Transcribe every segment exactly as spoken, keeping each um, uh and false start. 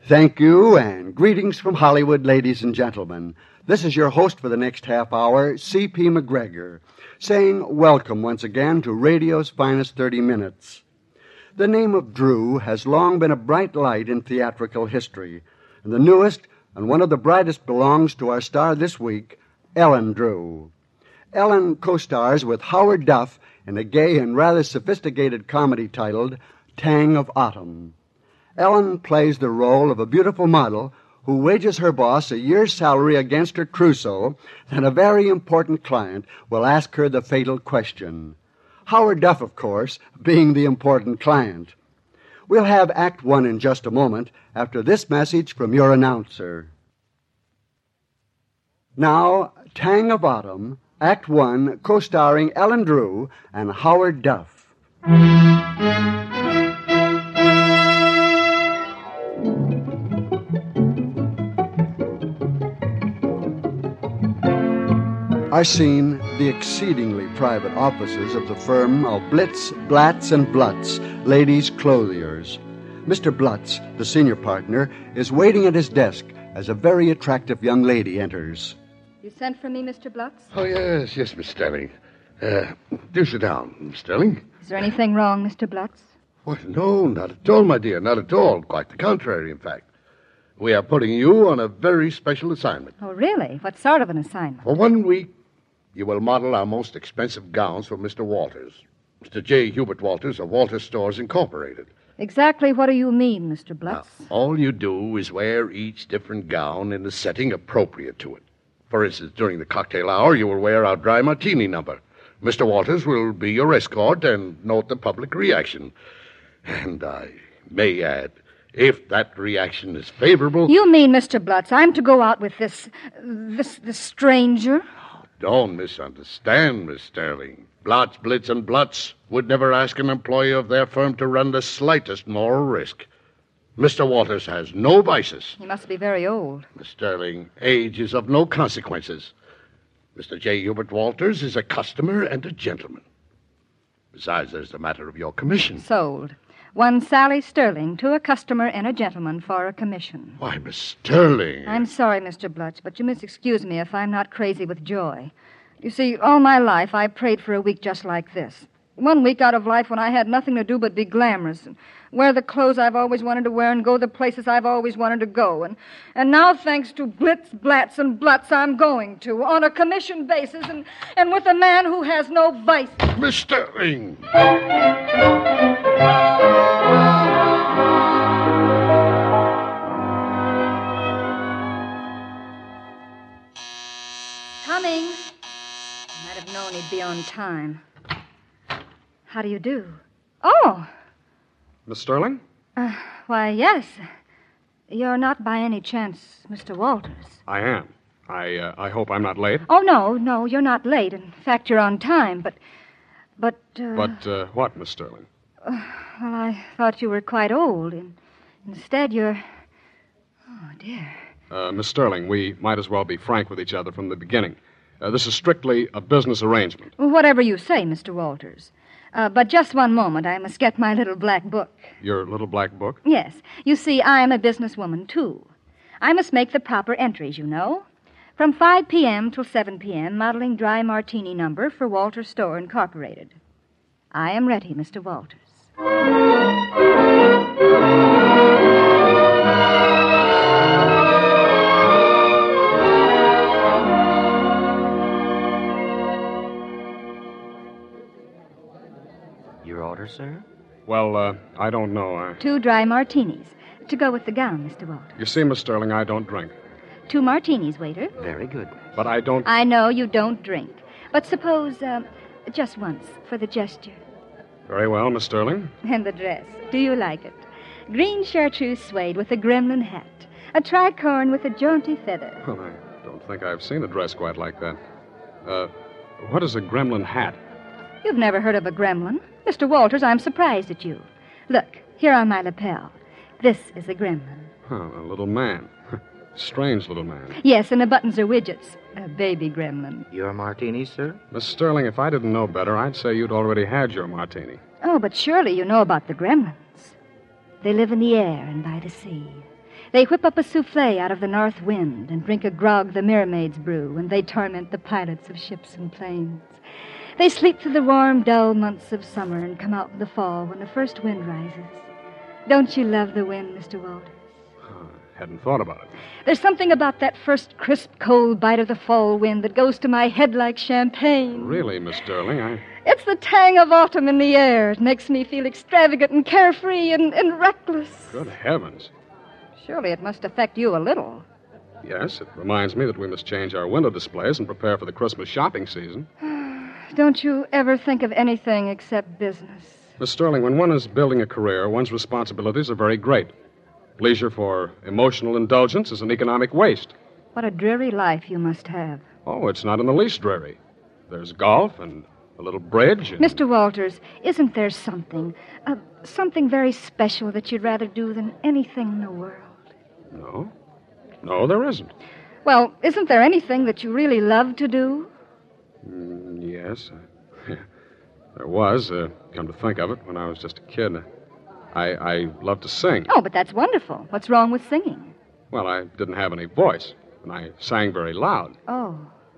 Thank you, and greetings from Hollywood, ladies and gentlemen. This is your host for the next half hour, C P McGregor, saying welcome once again to radio's finest thirty minutes. The name of Drew has long been a bright light in theatrical history, and the newest and one of the brightest belongs to our star this week, Ellen Drew. Ellen co-stars with Howard Duff in a gay and rather sophisticated comedy titled Tang of Autumn. Ellen plays the role of a beautiful model who wages her boss a year's salary against her trousseau, then a very important client will ask her the fatal question. Howard Duff, of course, being the important client. We'll have Act One in just a moment after this message from your announcer. Now, Tang of Autumn, Act One, co-starring Ellen Drew and Howard Duff. Our scene, the exceedingly private offices of the firm of Blitz, Blatz, and Blutz, ladies' clothiers. Mister Blutz, the senior partner, is waiting at his desk as a very attractive young lady enters. You sent for me, Mister Blutz? Oh, yes, yes, Miss Sterling. Uh, do sit down, Miss Sterling. Is there anything wrong, Mister Blutz? What? No, not at all, my dear, not at all. Quite the contrary, in fact. We are putting you on a very special assignment. Oh, really? What sort of an assignment? For one week, you will model our most expensive gowns for Mister Walters. Mister J. Hubert Walters of Walters Stores, Incorporated. Exactly what do you mean, Mister Blutz? Now, all you do is wear each different gown in the setting appropriate to it. For instance, during the cocktail hour, you will wear our dry martini number. Mister Walters will be your escort and note the public reaction. And I may add, if that reaction is favorable... You mean, Mister Blutz, I'm to go out with this... this... this stranger? Don't misunderstand, Miss Sterling. Blotz, Blitz, and Blutz would never ask an employee of their firm to run the slightest moral risk. Mister Walters has no vices. He must be very old. Miss Sterling, age is of no consequences. Mister J. Hubert Walters is a customer and a gentleman. Besides, there's the matter of your commission. Sold. One Sally Sterling to a customer and a gentleman for a commission. Why, Miss Sterling... I'm sorry, Mister Blutz, but you must excuse me if I'm not crazy with joy. You see, all my life I prayed for a week just like this. One week out of life when I had nothing to do but be glamorous and wear the clothes I've always wanted to wear and go the places I've always wanted to go. And, and now, thanks to Blitz, Blatz, and Blutz, I'm going to, on a commission basis and, and with a man who has no vice. Miss Sterling! Coming. Might have known he'd be on time. How do you do? Oh! Miss Sterling? Uh, why, yes. You're not by any chance Mister Walters. I am. I uh, I hope I'm not late. Oh, no, no, you're not late. In fact, you're on time, but... But, uh... But, uh, what, Miss Sterling? Uh, well, I thought you were quite old, and instead you're... Oh, dear. Uh, Miss Sterling, we might as well be frank with each other from the beginning. Uh, this is strictly a business arrangement. Well, whatever you say, Mister Walters. Uh, but just one moment. I must get my little black book. Your little black book? Yes. You see, I am a businesswoman, too. I must make the proper entries, you know. From five p.m. till seven p.m., modeling dry martini number for Walters Store, Incorporated. I am ready, Mister Walters. Your order, sir? Well, uh, I don't know. I... Two dry martinis. To go with the gown, Mister Walters. You see, Miss Sterling, I don't drink. Two martinis, waiter. Very good. But I don't... I know you don't drink. But suppose, uh, just once, for the gesture. Very well, Miss Sterling. And the dress. Do you like it? Green chartreuse suede with a gremlin hat. A tricorn with a jaunty feather. Well, I don't think I've seen a dress quite like that. Uh, what is a gremlin hat? You've never heard of a gremlin? Mister Walters, I'm surprised at you. Look, here on my lapel. This is a gremlin. Oh, a little man. Strange little man. Yes, and the buttons are widgets. A baby gremlin. Your martini, sir? Miss Sterling, if I didn't know better, I'd say you'd already had your martini. Oh, but surely you know about the gremlins. They live in the air and by the sea. They whip up a souffle out of the north wind and drink a grog the mermaids brew, and they torment the pilots of ships and planes. They sleep through the warm, dull months of summer and come out in the fall when the first wind rises. Don't you love the wind, Mister Walters? Hadn't thought about it. There's something about that first crisp, cold bite of the fall wind that goes to my head like champagne. Really, Miss Sterling, I... It's the tang of autumn in the air. It makes me feel extravagant and carefree and, and reckless. Good heavens. Surely it must affect you a little. Yes, it reminds me that we must change our window displays and prepare for the Christmas shopping season. Don't you ever think of anything except business? Miss Sterling, when one is building a career, one's responsibilities are very great. Leisure for emotional indulgence is an economic waste. What a dreary life you must have. Oh, it's not in the least dreary. There's golf and a little bridge. And... Mister Walters, isn't there something, uh, something very special that you'd rather do than anything in the world? No. No, there isn't. Well, isn't there anything that you really love to do? Mm, yes. There was, uh, come to think of it, when I was just a kid. I, I loved to sing. Oh, but that's wonderful. What's wrong with singing? Well, I didn't have any voice, and I sang very loud. Oh.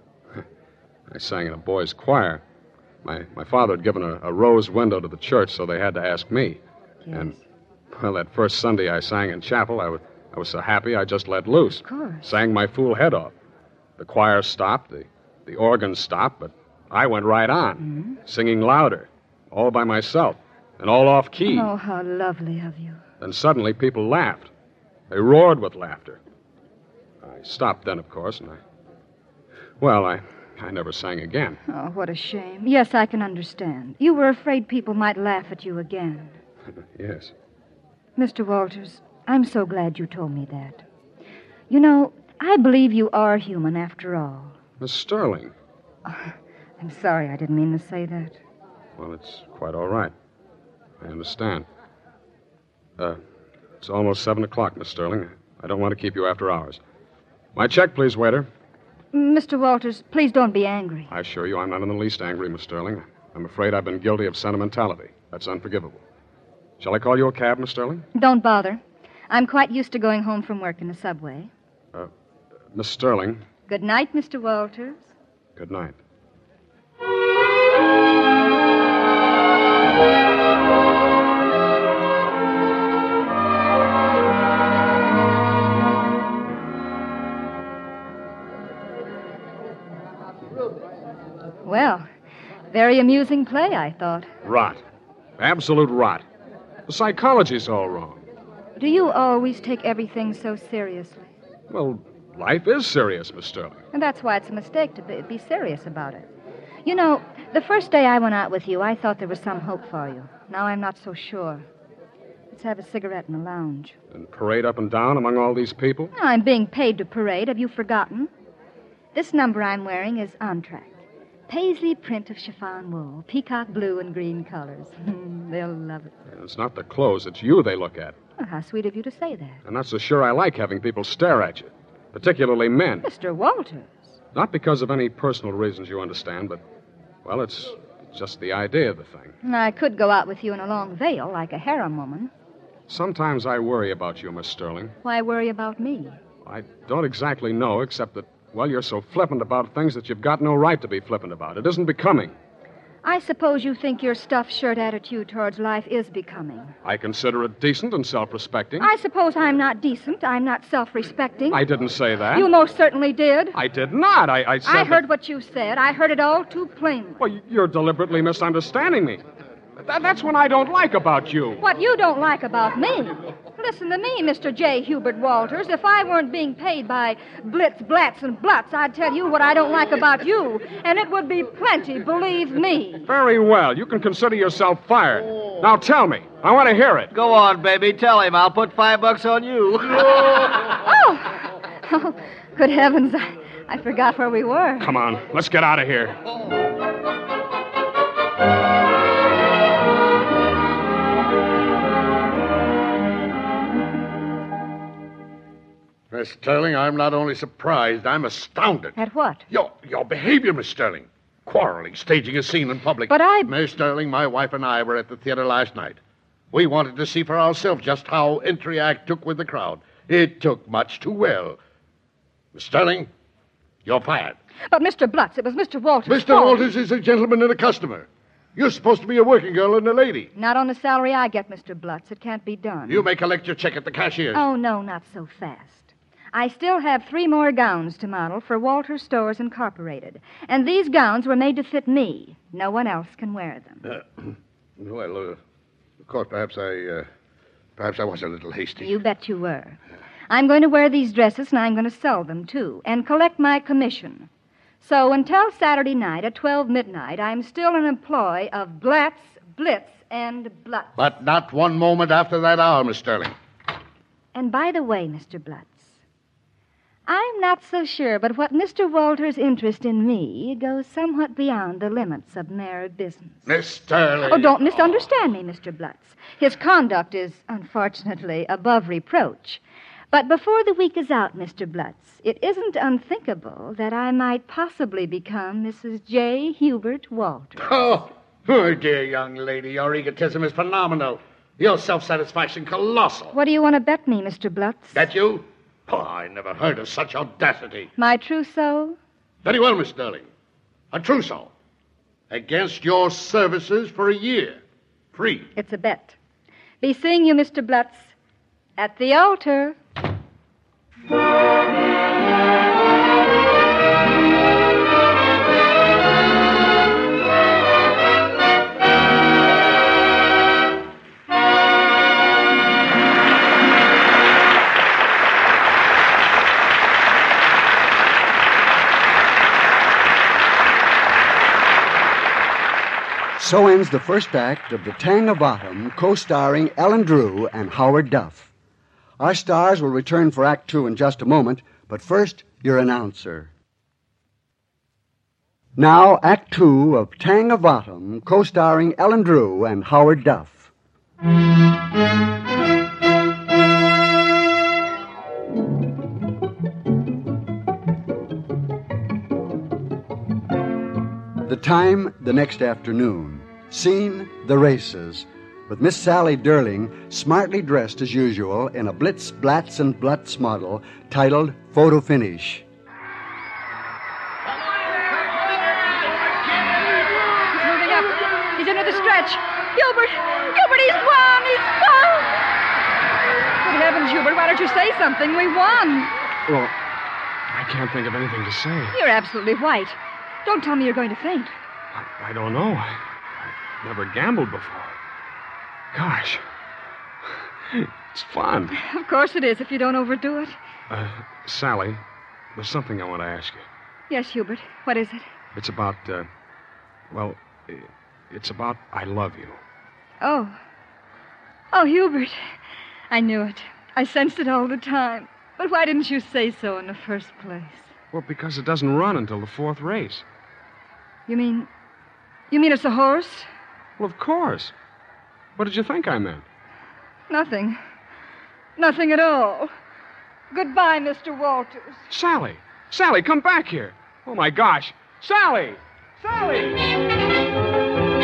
I sang in a boys' choir. My my father had given a, a rose window to the church, so they had to ask me. Yes. And, well, that first Sunday I sang in chapel, I was, I was so happy I just let loose. Of course. Sang my fool head off. The choir stopped, the, the organ stopped, but I went right on, Mm-hmm. singing louder, all by myself, and all off key. Oh, how lovely of you. Then suddenly people laughed. They roared with laughter. I stopped then, of course, and I... Well, I, I never sang again. Oh, what a shame. Yes, I can understand. You were afraid people might laugh at you again. Yes. Mister Walters, I'm so glad you told me that. You know, I believe you are human after all. Miss Sterling. I'm sorry, I didn't mean to say that. Well, it's quite all right. I understand. Uh, it's almost seven o'clock, Miss Sterling. I don't want to keep you after hours. My check, please, waiter. Mister Walters, please don't be angry. I assure you I'm not in the least angry, Miss Sterling. I'm afraid I've been guilty of sentimentality. That's unforgivable. Shall I call you a cab, Miss Sterling? Don't bother. I'm quite used to going home from work in the subway. Uh, Miss Sterling, Good night, Mister Walters. good night. Well, very amusing play, I thought. Rot. Absolute rot. The psychology's all wrong. Do you always take everything so seriously? Well, life is serious, Miss Sterling. And that's why it's a mistake to be, be serious about it. You know, the first day I went out with you, I thought there was some hope for you. Now I'm not so sure. Let's have a cigarette in the lounge. And parade up and down among all these people? Now, I'm being paid to parade. Have you forgotten? This number I'm wearing is Entr'acte. Paisley print of chiffon wool, peacock blue and green colors. They'll love it. It's not the clothes, it's you they look at. Oh, how sweet of you to say that. I'm not so sure I like having people stare at you, particularly men. Mister Walters. Not because of any personal reasons you understand, but, well, it's just the idea of the thing. I could go out with you in a long veil like a harem woman. Sometimes I worry about you, Miss Sterling. Why worry about me? I don't exactly know, except that, well, you're so flippant about things that you've got no right to be flippant about. It isn't becoming. I suppose you think your stuffed shirt attitude towards life is becoming. I consider it decent and self-respecting. I suppose I'm not decent. I'm not self-respecting. I didn't say that. You most certainly did. I did not. I, I said I heard that... what you said. I heard it all too plainly. Well, you're deliberately misunderstanding me. That, that's what I don't like about you. What you don't like about me. Listen to me, Mister J. Hubert Walters. If I weren't being paid by Blitz, Blatz, and Blutz, I'd tell you what I don't like about you. And it would be plenty, believe me. Very well. You can consider yourself fired. Now tell me. I want to hear it. Go on, baby. Tell him. I'll put five bucks on you. Oh. Oh, good heavens. I, I forgot where we were. Come on. Let's get out of here. Miss Sterling, I'm not only surprised, I'm astounded. At what? Your, your behavior, Miss Sterling. Quarreling, staging a scene in public. But I... Miss Sterling, my wife and I were at the theater last night. We wanted to see for ourselves just how Entr'acte took with the crowd. It took much too well. Miss Sterling, you're fired. But, Mister Blutz, it was Mister Walters' Mister fault. Walters is a gentleman and a customer. You're supposed to be a working girl and a lady. Not on the salary I get, Mister Blutz. It can't be done. You may collect your check at the cashier's. Oh, no, not so fast. I still have three more gowns to model for Walters Stores Incorporated. And these gowns were made to fit me. No one else can wear them. Uh, well, uh, of course, perhaps I, uh, perhaps I was a little hasty. You bet you were. I'm going to wear these dresses, and I'm going to sell them, too, and collect my commission. So until Saturday night at twelve midnight, I'm still an employee of Blatz, Blitz, and Blutz. But not one moment after that hour, Miss Sterling. And by the way, Mister Blutz, I'm not so sure, but what Mister Walters' interest in me goes somewhat beyond the limits of mere business. Miss Sterling. Oh, don't misunderstand me, Mister Blutz. His conduct is, unfortunately, above reproach. But before the week is out, Mister Blutz, it isn't unthinkable that I might possibly become Missus J. Hubert Walters. Oh, my dear young lady, your egotism is phenomenal. Your self-satisfaction colossal. What do you want to bet me, Mister Blutz? That you? Oh, I never heard of such audacity. My trousseau? Very well, Miss Sterling. A trousseau. Against your services for a year. Free. It's a bet. Be seeing you, Mister Blutz, at the altar. So ends the first act of The Tang of Autumn, co-starring Ellen Drew and Howard Duff. Our stars will return for Act Two in just a moment, but first, your announcer. Now, Act Two of Tang of Autumn, co-starring Ellen Drew and Howard Duff. The time, the next afternoon. Scene, the races, with Miss Sally Durling smartly dressed as usual in a Blitz, Blatz, and Blutz model titled Photo Finish. He's moving up. He's into the stretch. Hubert! Hubert, he's won! He's won! Good heavens, Hubert, why don't you say something? We won. Well, I can't think of anything to say. You're absolutely white. Don't tell me you're going to faint. I, I don't know. I, I've never gambled before. Gosh. It's fun. Of course it is, if you don't overdo it. Uh, Sally, there's something I want to ask you. Yes, Hubert. What is it? It's about, uh, well, it's about I love you. Oh. Oh, Hubert. I knew it. I sensed it all the time. But why didn't you say so in the first place? Well, because it doesn't run until the fourth race. You mean... You mean it's a horse? Well, of course. What did you think I meant? Nothing. Nothing at all. Goodbye, Mister Walters. Sally! Sally, come back here! Oh, my gosh! Sally! Sally!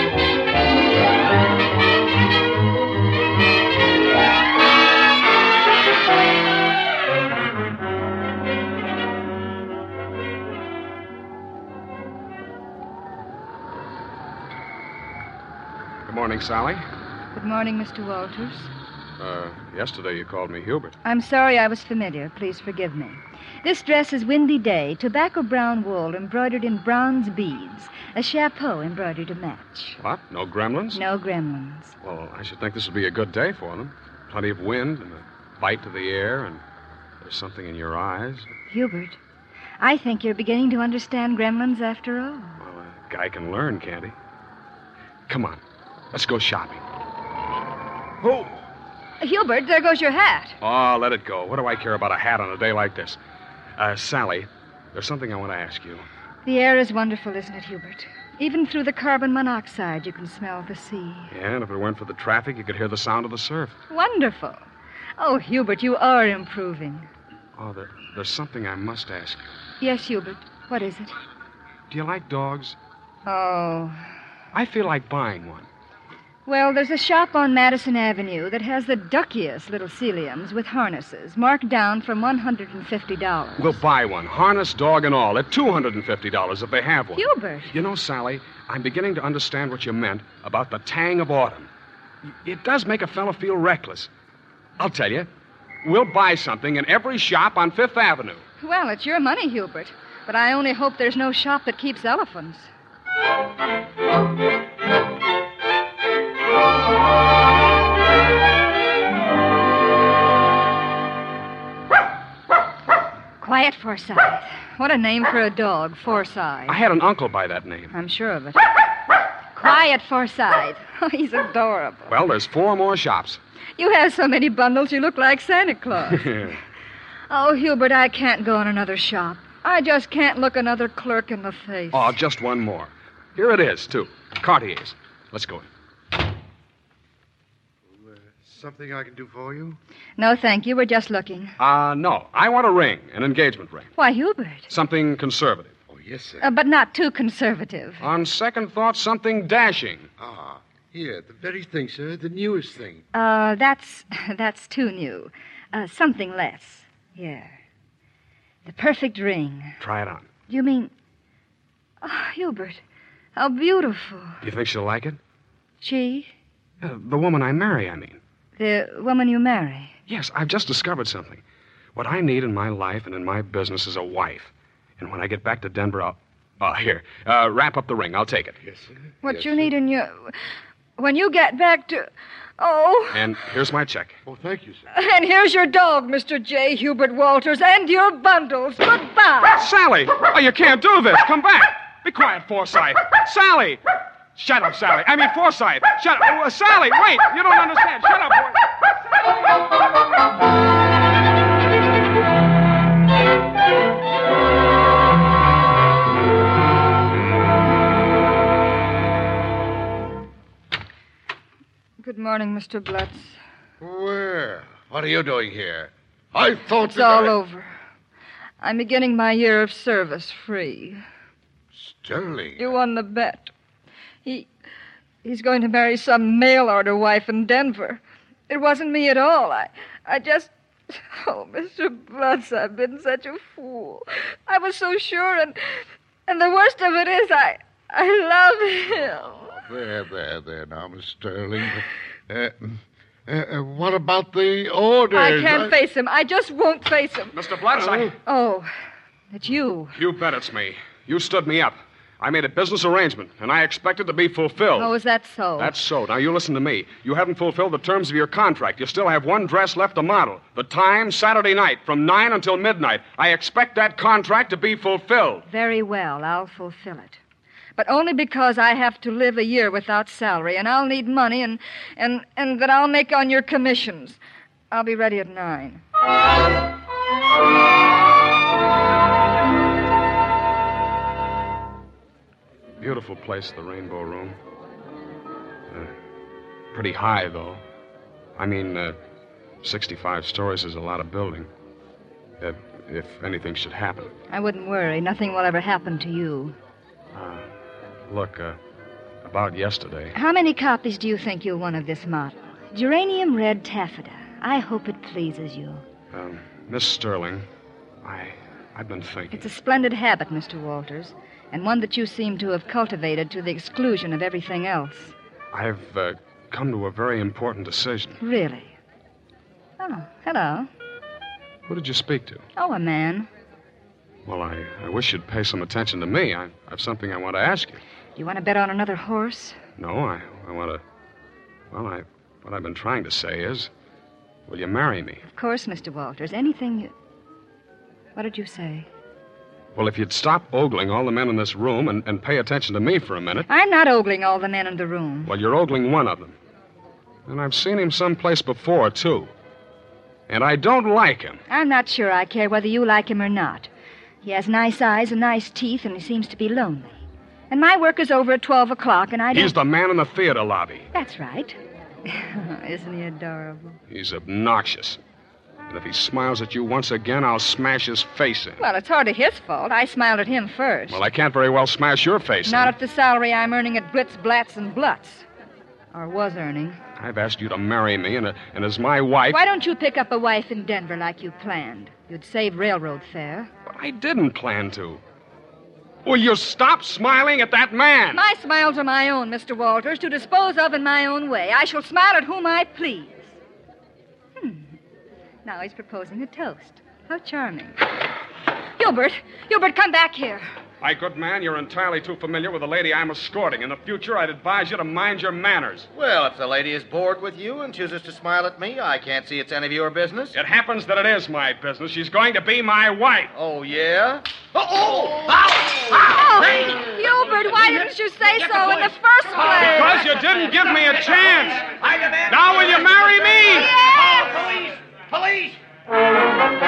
Good morning, Sally. Good morning, Mister Walters. Uh, yesterday you called me Hubert. I'm sorry I was familiar. Please forgive me. This dress is Windy Day, tobacco brown wool embroidered in bronze beads, a chapeau embroidered to match. What? No gremlins? No gremlins. Well, I should think this would be a good day for them. Plenty of wind and a bite to the air, and there's something in your eyes. Hubert, I think you're beginning to understand gremlins after all. Well, a guy can learn, can't he? Come on, let's go shopping. Oh! Hubert, there goes your hat. Oh, let it go. What do I care about a hat on a day like this? Uh, Sally, there's something I want to ask you. The air is wonderful, isn't it, Hubert? Even through the carbon monoxide, you can smell the sea. Yeah, and if it weren't for the traffic, you could hear the sound of the surf. Wonderful. Oh, Hubert, you are improving. Oh, there, there's something I must ask you. Yes, Hubert. What is it? Do you like dogs? Oh. I feel like buying one. Well, there's a shop on Madison Avenue that has the duckiest little ciliums with harnesses, marked down from one hundred fifty dollars. We'll buy one, harness, dog, and all, at two hundred fifty dollars if they have one. Hubert. You know, Sally, I'm beginning to understand what you meant about the tang of autumn. It does make a fella feel reckless. I'll tell you, we'll buy something in every shop on Fifth Avenue. Well, it's your money, Hubert. But I only hope there's no shop that keeps elephants. Quiet Forsyth. What a name for a dog, Forsyth. I had an uncle by that name. I'm sure of it. Quiet Forsyth. Oh, he's adorable. Well, there's four more shops. You have so many bundles, you look like Santa Claus. Oh, Hubert, I can't go in another shop. I just can't look another clerk in the face. Oh, just one more. Here it is, too. Cartier's. Let's go in. Uh, something I can do for you? No, thank you. We're just looking. Uh, no. I want a ring, an engagement ring. Why, Hubert? Something conservative. Oh, yes, sir. Uh, but not too conservative. On second thought, something dashing. Ah, here, the very thing, sir. The newest thing. Uh, that's that's too new. Uh, something less. Here. The perfect ring. Try it on. You mean... Oh, Hubert, how beautiful. Do you think she'll like it? She? Uh, the woman I marry, I mean. The woman you marry? Yes, I've just discovered something. What I need in my life and in my business is a wife. And when I get back to Denver, I'll... Oh, here. Uh, wrap up the ring. I'll take it. Yes, sir. What Yes, you sir. need in your... When you get back to... Oh, And here's my check. Oh, thank you, sir. and here's your dog, Mister J. Hubert Walters, and your bundles. Goodbye. Sally! Oh, you can't do this. Come back. Be quiet, Forsyth. Sally! Shut up, Sally. I mean, Forsyth. Shut up. Oh, uh, Sally, wait. You don't understand. Shut up, boy. Good morning, Mister Blutz. Well, what are you doing here? I thought It's that all I... over. I'm beginning my year of service free. Sterling. You won the bet. He... He's going to marry some mail-order wife in Denver. It wasn't me at all. I... I just... Oh, Mister Blutz, I've been such a fool. I was so sure, and... And the worst of it is, I... I love him. There, there, there now, Miss Sterling. Uh, uh, uh, what about the orders? I can't face him. I just won't face him. Mister Blutz, I... Oh, it's you. You bet it's me. You stood me up. I made a business arrangement, and I expect it to be fulfilled. Oh, is that so? That's so. Now, you listen to me. You haven't fulfilled the terms of your contract. You still have one dress left to model. The time, Saturday night, from nine until midnight. I expect that contract to be fulfilled. Very well. I'll fulfill it. But only because I have to live a year without salary, and I'll need money, and, and, and that I'll make on your commissions. I'll be ready at nine. Beautiful place, the Rainbow Room. Uh, pretty high, though. I mean, uh, sixty-five stories is a lot of building. Uh, if anything should happen. I wouldn't worry. Nothing will ever happen to you. Uh, look, uh, about yesterday. How many copies do you think you'll want of this model? Geranium red taffeta. I hope it pleases you. Um, Miss Sterling, I, I've been thinking. It's a splendid habit, Mister Walters, and one that you seem to have cultivated to the exclusion of everything else. I've uh, come to a very important decision. Really? Oh, hello. Who did you speak to? Oh, a man. Well, I, I wish you'd pay some attention to me. I, I've something I want to ask you. Do you want to bet on another horse? No, I, I want to... Well, I, what I've been trying to say is, will you marry me? Of course, Mister Walters. Anything you... What did you say? Well, if you'd stop ogling all the men in this room and, and pay attention to me for a minute... I'm not ogling all the men in the room. Well, you're ogling one of them. And I've seen him someplace before, too. And I don't like him. I'm not sure I care whether you like him or not. He has nice eyes and nice teeth, and he seems to be lonely. And my work is over at twelve o'clock, and I don't... He's the man in the theater lobby. That's right. Isn't he adorable? He's obnoxious. And if he smiles at you once again, I'll smash his face in. Well, it's hardly his fault. I smiled at him first. Well, I can't very well smash your face Not in. at the salary I'm earning at Blitz, Blatz, and Blutz. Or was earning. I've asked you to marry me, and, uh, and as my wife... Why don't you pick up a wife in Denver like you planned? You'd save railroad fare. But I didn't plan to. Will you stop smiling at that man? My smiles are my own, Mister Walters, to dispose of in my own way. I shall smile at whom I please. Hmm. Now he's proposing a toast. How charming. Hubert, Hubert, come back here. My good man, you're entirely too familiar with the lady I'm escorting. In the future, I'd advise you to mind your manners. Well, if the lady is bored with you and chooses to smile at me, I can't see it's any of your business. It happens that it is my business. She's going to be my wife. Oh, yeah? Oh! Oh! Oh, Ow! Hubert, why didn't you say so in the first place? Because you didn't give me a chance. Now will you marry me? Yes! Oh, police! Police!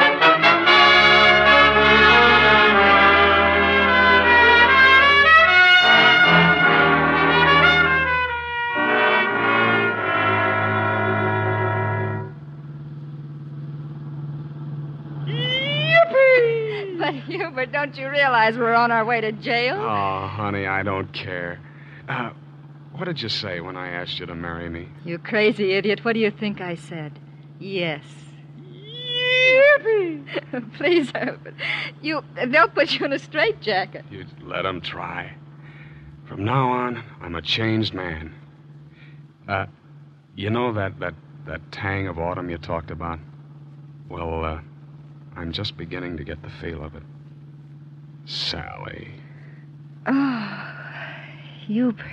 But, Hubert, don't you realize we're on our way to jail? Oh, honey, I don't care. Uh, what did you say when I asked you to marry me? You crazy idiot. What do you think I said? Yes. Yippee! Please, Herbert. You, they'll put you in a straitjacket. You let them try. From now on, I'm a changed man. Uh, you know that, that, that tang of autumn you talked about? Well, uh, I'm just beginning to get the feel of it. Sally. Oh, Hubert.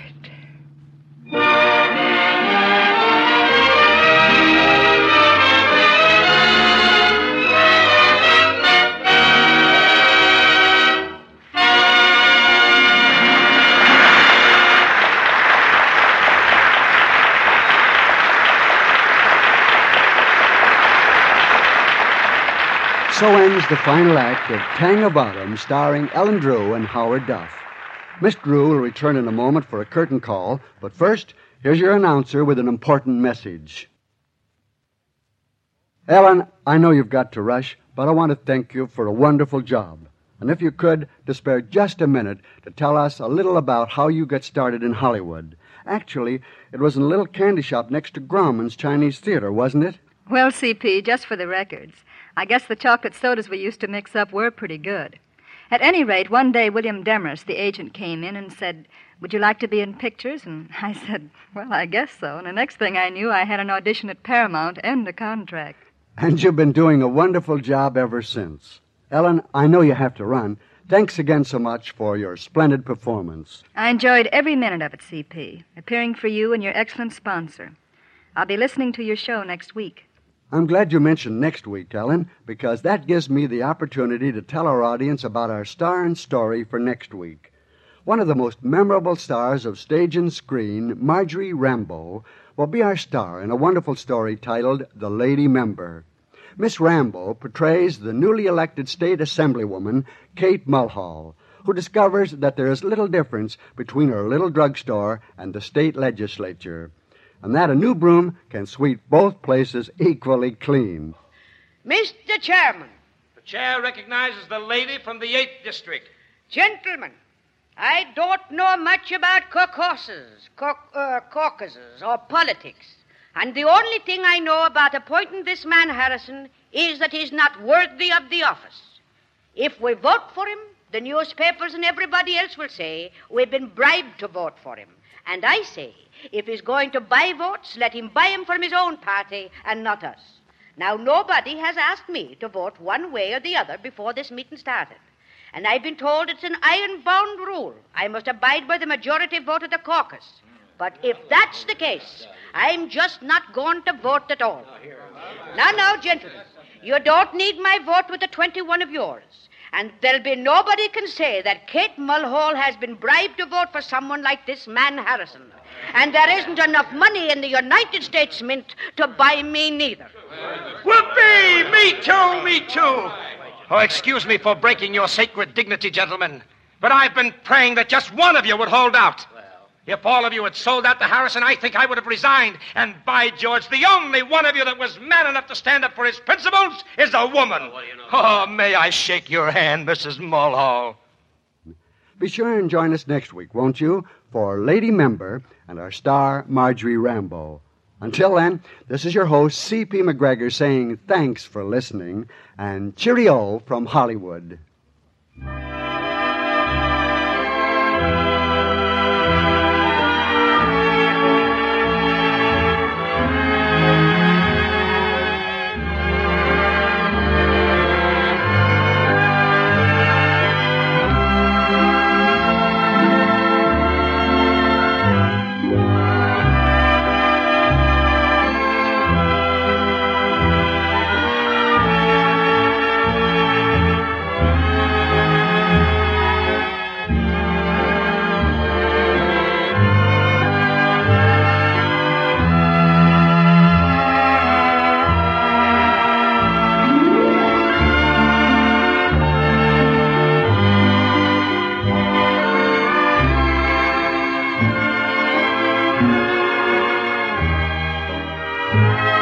So ends the final act of Tang of Autumn, starring Ellen Drew and Howard Duff. Miss Drew will return in a moment for a curtain call, but first, here's your announcer with an important message. Ellen, I know you've got to rush, but I want to thank you for a wonderful job. And if you could, to spare just a minute to tell us a little about how you got started in Hollywood. Actually, it was in a little candy shop next to Grauman's Chinese Theater, wasn't it? Well, C P, just for the records, I guess the chocolate sodas we used to mix up were pretty good. At any rate, one day William Demarest, the agent, came in and said, "Would you like to be in pictures?" And I said, "Well, I guess so." And the next thing I knew, I had an audition at Paramount and a contract. And you've been doing a wonderful job ever since. Ellen, I know you have to run. Thanks again so much for your splendid performance. I enjoyed every minute of it, C P, appearing for you and your excellent sponsor. I'll be listening to your show next week. I'm glad you mentioned next week, Ellen, because that gives me the opportunity to tell our audience about our star and story for next week. One of the most memorable stars of stage and screen, Marjorie Rambeau, will be our star in a wonderful story titled The Lady Member. Miss Rambeau portrays the newly elected state assemblywoman, Kate Mulhall, who discovers that there is little difference between her little drugstore and the state legislature, and that a new broom can sweep both places equally clean. Mister Chairman. The chair recognizes the lady from the eighth District. Gentlemen, I don't know much about caucuses, cau- uh, caucuses or politics. And the only thing I know about appointing this man Harrison is that he's not worthy of the office. If we vote for him, the newspapers and everybody else will say we've been bribed to vote for him. And I say, if he's going to buy votes, let him buy them from his own party and not us. Now, nobody has asked me to vote one way or the other before this meeting started. And I've been told it's an iron-bound rule. I must abide by the majority vote of the caucus. But if that's the case, I'm just not going to vote at all. Now, now, gentlemen, you don't need my vote with the twenty-one of yours. And there'll be nobody can say that Kate Mulhall has been bribed to vote for someone like this man Harrison. And there isn't enough money in the United States Mint to buy me neither. Whoopee! Me too, me too. Oh, excuse me for breaking your sacred dignity, gentlemen, but I've been praying that just one of you would hold out. If all of you had sold out to Harrison, I think I would have resigned. And by George, the only one of you that was man enough to stand up for his principles is a woman. Oh, may I shake your hand, Missus Mulhall. Be sure and join us next week, won't you, for Lady Member and our star, Marjorie Rambo. Until then, this is your host, C P McGregor, saying thanks for listening and cheerio from Hollywood. Thank you.